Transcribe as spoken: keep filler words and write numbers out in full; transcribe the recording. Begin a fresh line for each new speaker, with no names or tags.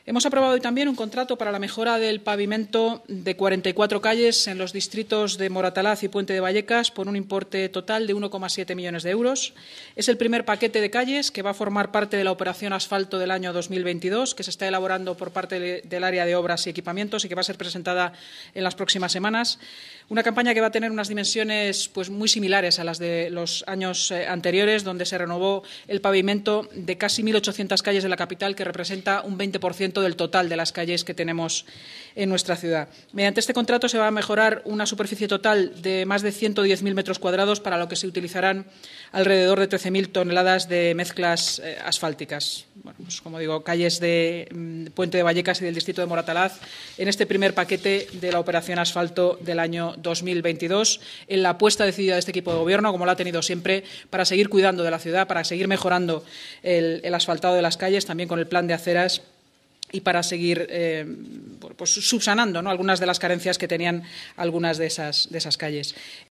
Hemos aprobado hoy también un contrato para la mejora del pavimento de cuarenta y cuatro calles en los distritos de Moratalaz y Puente de Vallecas por un importe total de uno coma siete millones de euros. Es el primer paquete de calles que va a formar parte de la operación asfalto del año dos mil veintidós, que se está elaborando por parte del área de obras y equipamientos y que va a ser presentada en las próximas semanas. Una campaña que va a tener unas dimensiones pues, muy similares a las de los años eh, anteriores, donde se renovó el pavimento de casi mil ochocientas calles de la capital, que representa un veinte por ciento del total de las calles que tenemos en nuestra ciudad. Mediante este contrato se va a mejorar una superficie total de más de ciento diez mil metros cuadrados, para lo que se utilizarán alrededor de trece mil toneladas de mezclas eh, asfálticas. Bueno, pues, como digo, calles de mm, Puente de Vallecas y del distrito de Moratalaz en este primer paquete de la operación asfalto del año dos mil veintidós, en la apuesta decidida de este equipo de gobierno, como lo ha tenido siempre, para seguir cuidando de la ciudad, para seguir mejorando el, el asfaltado de las calles, también con el plan de aceras, y para seguir eh, pues, subsanando, ¿no?, algunas de las carencias que tenían algunas de esas, de esas calles.